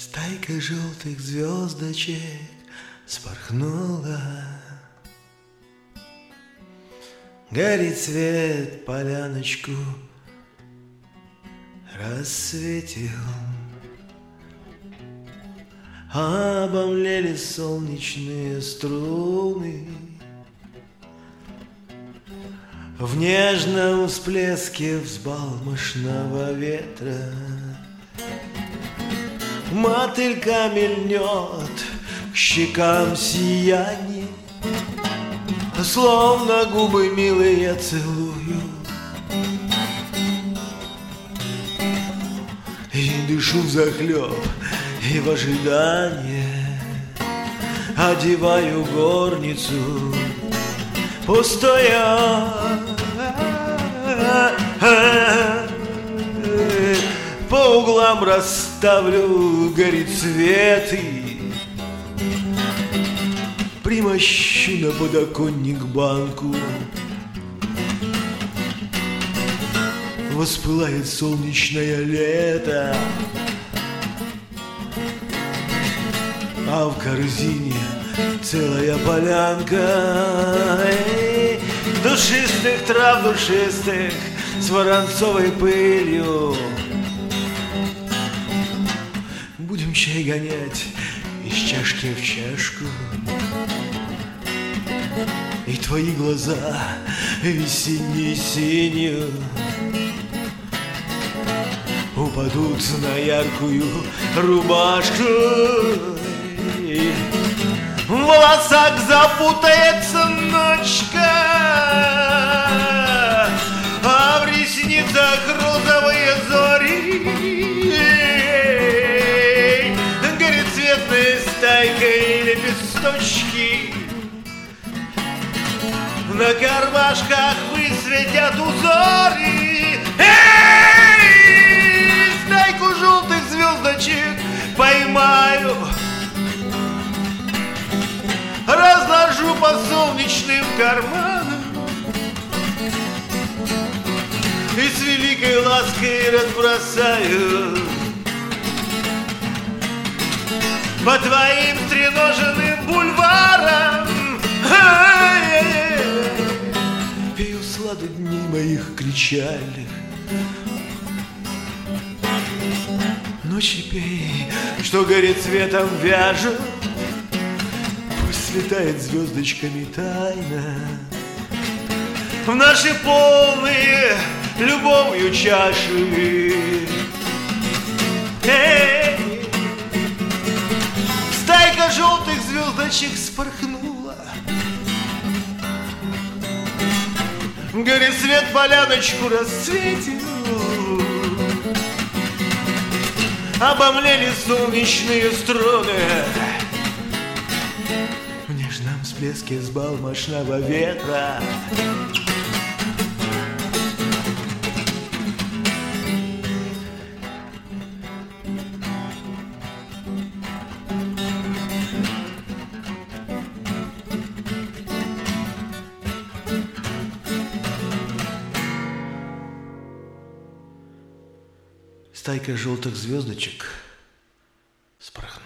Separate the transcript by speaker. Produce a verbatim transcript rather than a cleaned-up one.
Speaker 1: Стайка желтых звездочек спорхнула. Горит свет, поляночку рассветил. Обомлели солнечные струны. В нежном всплеске взбалмошного ветра мотыльками льнет к щекам сияние, словно губы милые целую. И дышу взахлеб, и в ожидании одеваю горницу пустая. По углам расставлю горецветы, примощу на подоконник банку. Воспылает солнечное лето, а в корзине целая полянка душистых трав, душистых с воронцовой пылью. Будем чай гонять из чашки в чашку, и твои глаза весенней синью упадут на яркую рубашку. В волосах запутается ночка, а в ресницах розовые зори. Горецветной стайкой лепесточки на кармашках высветят узоры. Эй, стайку желтых звездочек поймаю, разложу по солнечным карманам и с великой лаской разбросаю по твоим стреноженным бульварам. Пей усладу дней моих кричальных, ночи пей, что горецветом вяжут. Светает звездочками тайна в наши полные любовью чаши. Эй! Стайка желтых звездочек спорхнула. Горецвет поляночку расцветил. Обомлели солнечные струны в нежном всплеске взбалмошного ветра. Стайка желтых звездочек спорхнула.